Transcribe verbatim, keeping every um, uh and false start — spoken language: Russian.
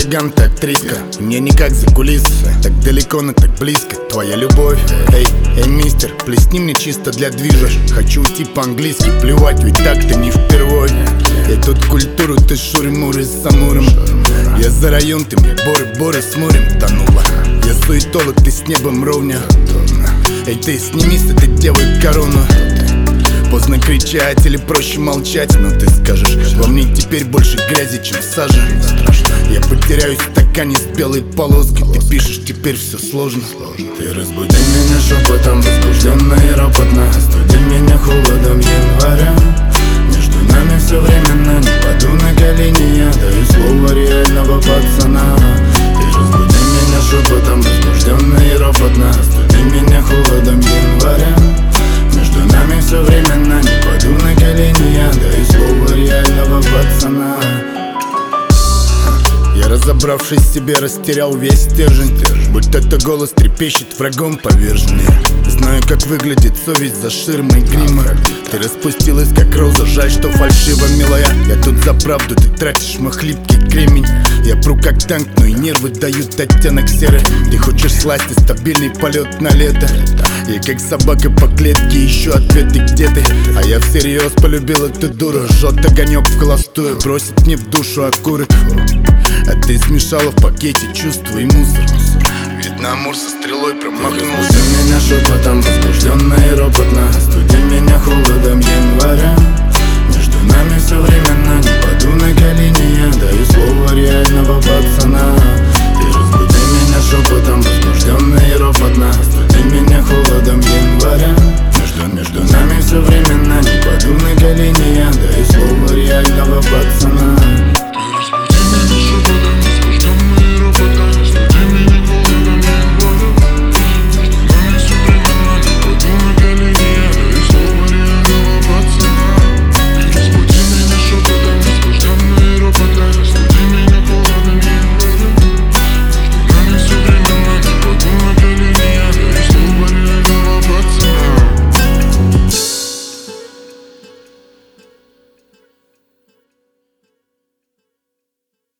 мозгам ты актриска. Мне никак за кулисы, так далеко, но так близко. Твоя любовь, эй, эй, мистер, плесни мне чисто для движа. Хочу уйти по-английски, плевать, ведь так ты не впервой. Я тут культуру, ты шуры-муры с самуром. Я за район, ты мне боры-боры с морем тонула. Я суетолог, ты с небом ровня. Эй, ты сними с этой девой корону. Поздно кричать или проще молчать, но ты скажешь: во мне теперь больше грязи, чем сажа. Я потеряюсь в стакане с белой полоской. Ты пишешь, теперь все сложно. Ты разбуди меня шепотом, возбужденно и ропотно. Остуди меня холодом января. Между нами все временно, не паду на колени. Я даю слово реального пацана. Ты разбуди меня шепотом, возбужденно и ропотно. Остуди меня холодом января. Между нами все временно, не паду на колени. Я даю слово реального пацана. Я, разобравшись в себе, растерял весь стержень. Будь это голос трепещет врагом поверженный. Знаю, как выглядит совесть за ширмой грима. Ты распустилась, как роза, жаль, что фальшиво, милая. Я тут за правду, ты тратишь мой хлипкий кремень. Я пру как танк, но и нервы дают оттенок серый. Ты хочешь сласти, стабильный полет на лето. Я как собака по клетке, ищу ответы, где ты. А я всерьез полюбил эту дуру. Жжет огонек в холостую, бросит мне в душу окурок. А ты смешала в пакете чувства и мусор. Видно, Амур со стрелой промахнулся. Разбуди меня шепотом, возбужденно и ропотно. Остуди меня холодом января. Между нами все временно, не паду на колени. Я даю слово реального пацана.